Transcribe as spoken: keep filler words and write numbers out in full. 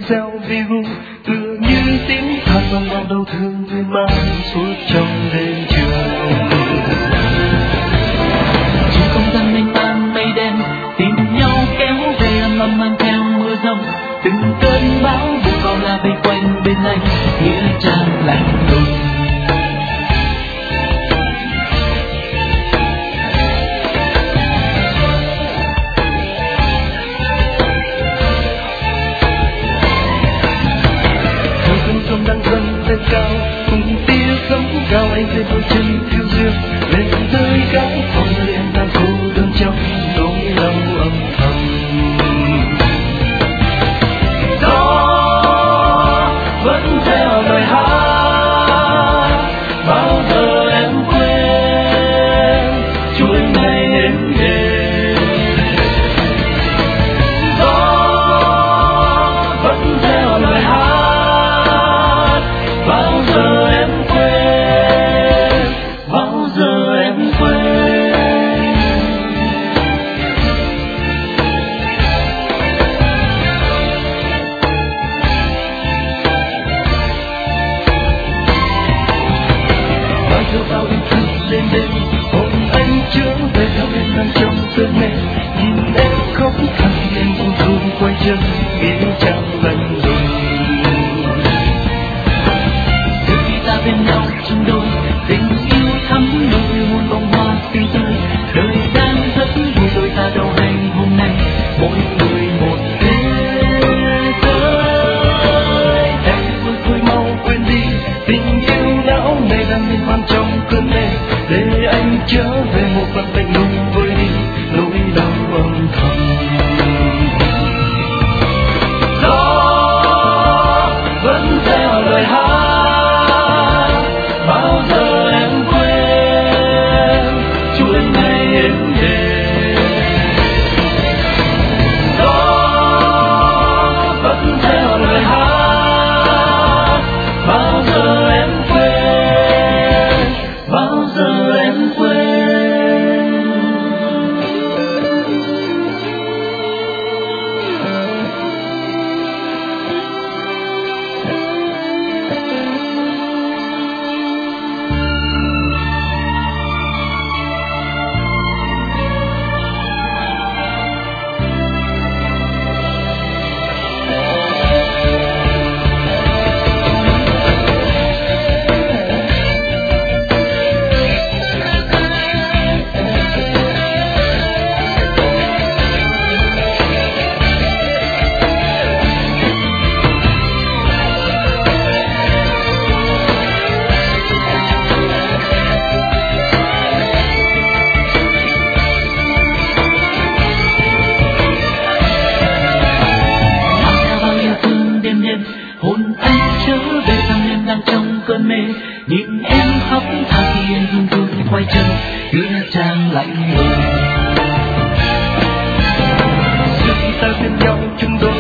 reo viu tựa như tiếng than vang vang đau thương miên man suốt trong đêm trường. Trong không gian mênh mang mây đen tìm nhau kéo về âm âm mang theo mưa rông, từng cơn bão vụ bao la vây quanh bên anh nghĩa trang lạnh lùng. Đang dâng lên cao cùng tia sấm cao anh trên đôi chân phiêu diêu lên tới gái phòng nơi em đang cô đơn trong nỗi đau âm thầm. Đó vẫn theo lời hát bao giờ em quên chuỗi ngày đến đêm. Đó vẫn theo lời hát bao giờ em quên, bao giờ em quên. Bao giờ bao đêm thức lên đêm hồn anh trở về theo em đang trong cơn mê, nhìn em khóc than em buồn thương quay chân nghĩa trang lạnh lùng. Bên nhau chung đôi tình yêu thắm đôi muôn bông hoa xinh tươi, đời đang rất vui đôi ta đâu hay hôm nay mỗi người một thế giới. Em vui vui mau quên đi tình yêu não này đang miên man trong cơn mê, để anh trở về một phần lạnh lùng vơi đi nỗi đau âm thầm. Đó vẫn theo lời hát bao giờ em quên chuỗi ngày đến đêm. Đó vẫn theo lời hát bao giờ em quên, bao giờ em quên. Hồn anh trở về thằng em đang trong cơn mê, nhìn em khóc than khi em run run quay chân nghĩa trang lạnh lùng. Giữa ta bên nhau chung đôi